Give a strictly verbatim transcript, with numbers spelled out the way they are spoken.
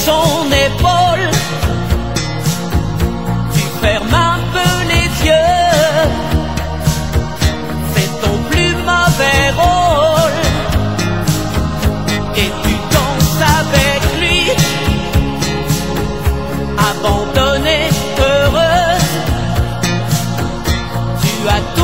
son épaule. Tu fermes un peu les yeux, c'est ton plus mauvais rôle. Et tu danses avec lui, abandonné, heureux. Tu as